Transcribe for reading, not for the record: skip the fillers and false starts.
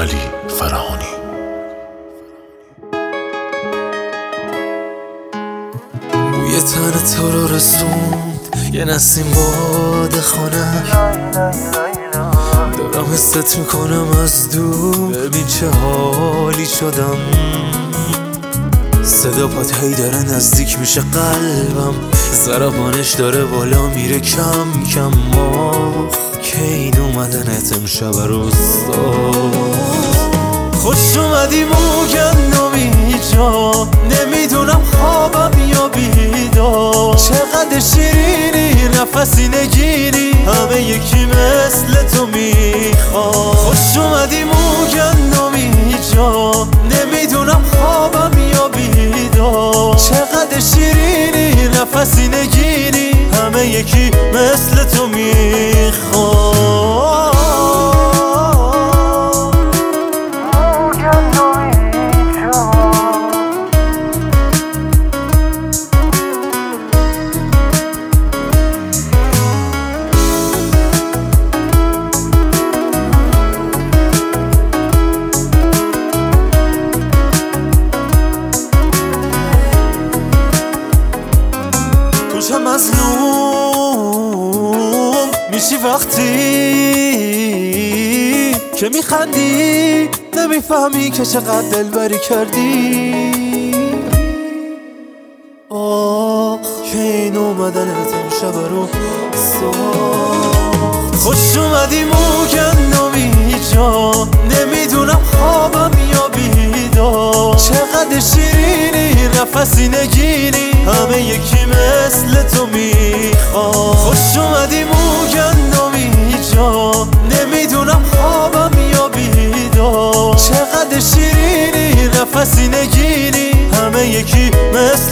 علی فراهانی. بوی تن تو رو رسوند یه نسیم باد خانک، دارم حست میکنم از دور، ببین چه حالی شدم. صدا پات هی داره نزدیک میشه قلبم، ضربانش داره بالا میره کم کم. که این اومدنت امشب روستا. خوش اومدی موگندمی جا، نمیدونم خوابم یا بیدار. چقدر شیرینی نفسی نگیری، همه یکی مثل تو میخواد. خوش اومدی موگندمی جا، نمیدونم خوابم یا بیدار. چقدر شیرینی نفسی نگیری، همه یکی مثل تو میخواد. چه مظلوم میشی وقتی که میخندی، نمیفهمی که چقدر دلبری کردی. که این اومدنت امشب رو ساخت. خوش اومدی موگندمی جا، نمیدونم خوابم یا بیدار. چقدر شیرینی نفسی نگیری، همه یکی مثل تو میخواد. خوش اومدی موگندمی جا، نمیدونم خوابم یا بیدار. چقدر شیرینی نفسی نگیری، همه یکی مثل